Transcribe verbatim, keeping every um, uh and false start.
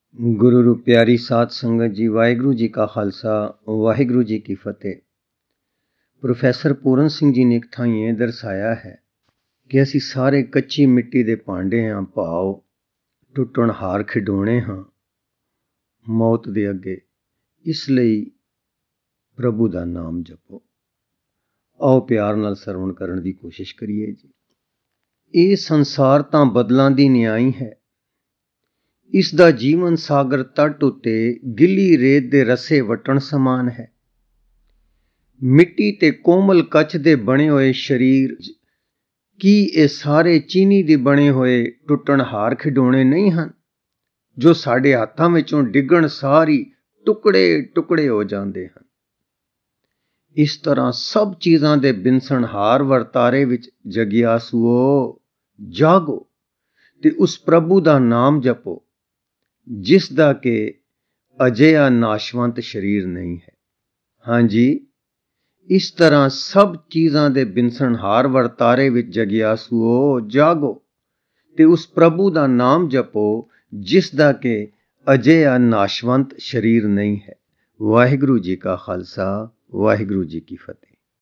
ਗੁਰੂ ਰੂ ਪਿਆਰੀ ਸਾਧ ਸੰਗਤ ਜੀ, ਵਾਹਿਗੁਰੂ ਜੀ ਕਾ ਖਾਲਸਾ ਵਾਹਿਗੁਰੂ ਜੀ ਕੀ ਫਤਿਹ। ਪ੍ਰੋਫੈਸਰ ਪੂਰਨ ਸਿੰਘ ਜੀ ਨੇ ਇੱਕ ਥਾਂ ਇਹ ਦਰਸਾਇਆ ਹੈ ਕਿ ਅਸੀਂ ਸਾਰੇ ਕੱਚੀ ਮਿੱਟੀ ਦੇ ਭਾਂਡੇ ਹਾਂ, ਭਾਵ ਟੁੱਟਣ ਹਾਰ ਖਿਡੌਣੇ ਹਾਂ ਮੌਤ ਦੇ ਅੱਗੇ। ਇਸ ਲਈ ਪ੍ਰਭੂ ਦਾ ਨਾਮ ਜਪੋ। ਆਓ ਪਿਆਰ ਨਾਲ ਸਰਵਣ ਕਰਨ ਦੀ ਕੋਸ਼ਿਸ਼ ਕਰੀਏ ਜੀ। ਇਹ ਸੰਸਾਰ ਤਾਂ ਬਦਲਾਂ ਦੀ ਨਿਆਈ ਹੈ। ਇਸ ਦਾ ਜੀਵਨ ਸਾਗਰ ਤੱਟ ਉੱਤੇ ਗਿੱਲੀ ਰੇਤ ਦੇ ਰਸੇ ਵਟਣ ਸਮਾਨ ਹੈ। ਮਿੱਟੀ ਤੇ ਕੋਮਲ ਕੱਚ ਦੇ ਬਣੇ ਹੋਏ ਸਰੀਰ, ਕੀ ਇਹ ਸਾਰੇ ਚੀਨੀ ਦੇ ਬਣੇ ਹੋਏ ਟੁੱਟਣ ਹਾਰ ਖਿਡੌਣੇ ਨਹੀਂ ਹਨ ਜੋ ਸਾਡੇ ਹੱਥਾਂ ਵਿੱਚੋਂ ਡਿੱਗਣ ਸਾਰੀ ਟੁਕੜੇ ਟੁਕੜੇ ਹੋ ਜਾਂਦੇ ਹਨ। ਇਸ ਤਰ੍ਹਾਂ ਸਭ ਚੀਜ਼ਾਂ ਦੇ ਬਿਨਸਣਹਾਰ ਵਰਤਾਰੇ ਵਿੱਚ ਜਗਿਆਸੂਓ ਜਾਗੋ ਤੇ ਉਸ ਪ੍ਰਭੂ ਦਾ ਨਾਮ ਜਪੋ ਜਿਸ ਦਾ ਕਿ ਅਜਿਹਾ ਨਾਸ਼ਵੰਤ ਸਰੀਰ ਨਹੀਂ ਹੈ। ਹਾਂਜੀ, ਇਸ ਤਰ੍ਹਾਂ ਸਭ ਚੀਜ਼ਾਂ ਦੇ ਬਿਨਸਣਹਾਰ ਵਰਤਾਰੇ ਵਿੱਚ ਜਗਿਆਸੂਓ ਜਾਗੋ ਤੇ ਉਸ ਪ੍ਰਭੂ ਦਾ ਨਾਮ ਜਪੋ ਜਿਸ ਦਾ ਕਿ ਅਜਿਹਾ ਨਾਸ਼ਵੰਤ ਸਰੀਰ ਨਹੀਂ ਹੈ। ਵਾਹਿਗੁਰੂ ਜੀ ਕਾ ਖਾਲਸਾ ਵਾਹਿਗੁਰੂ ਜੀ ਕੀ ਫਤਿਹ।